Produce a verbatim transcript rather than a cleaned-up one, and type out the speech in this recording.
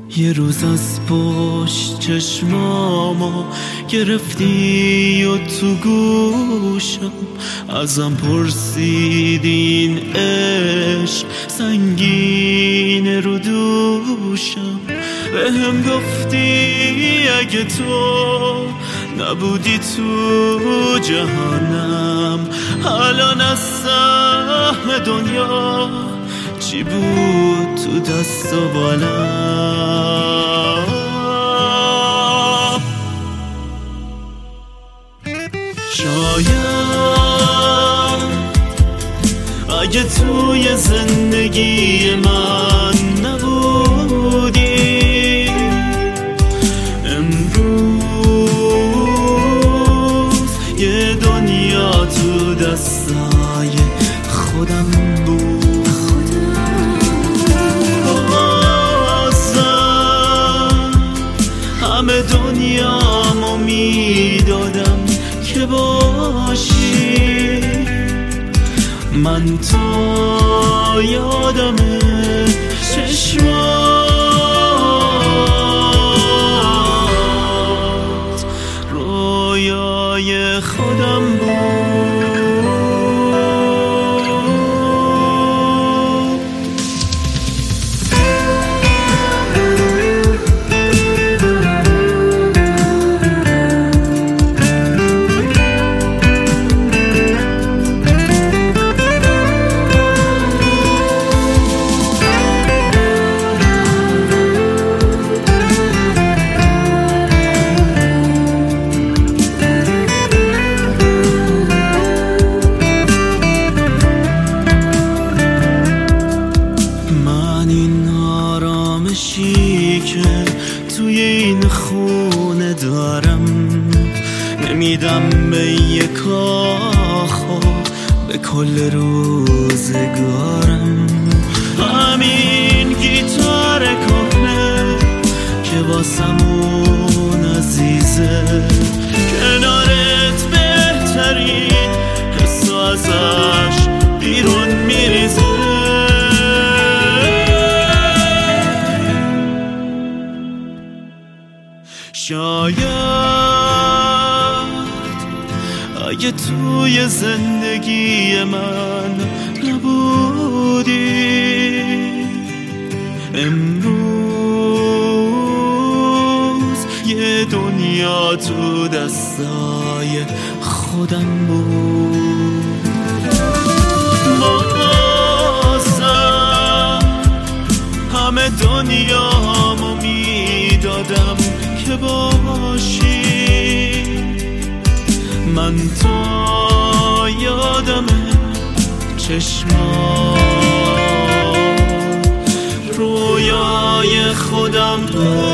یه روز از پشت چشمامو گرفتی و تو گوشم ازم پرسیدی این عشق سنگین رو دوشم، به هم گفتی اگه تو نبودی تو جهانم الان از سهم دنیا چی بود تو دست و بالم. شاید اگه توی زندگی من نبودی امروز یه دنیا تو دستای خودم بود. همه دنیامو میدادم که باشی، من تو یادمه چشمات رویای خودم بود. که توی این خونه دارم نمیدم به یک کاخو به کل روزگارم. همین گیتار کهنه که واسمون عزیزه کنارت بهترین حس ازش بیرون میریزه. شاید اگه توی زندگی من نبودی امروز یه دنیا تو دستای خودم بود. بازم همه دنیامو میدادم که باشی، من تو یادمه چشمات رویای خودم بود.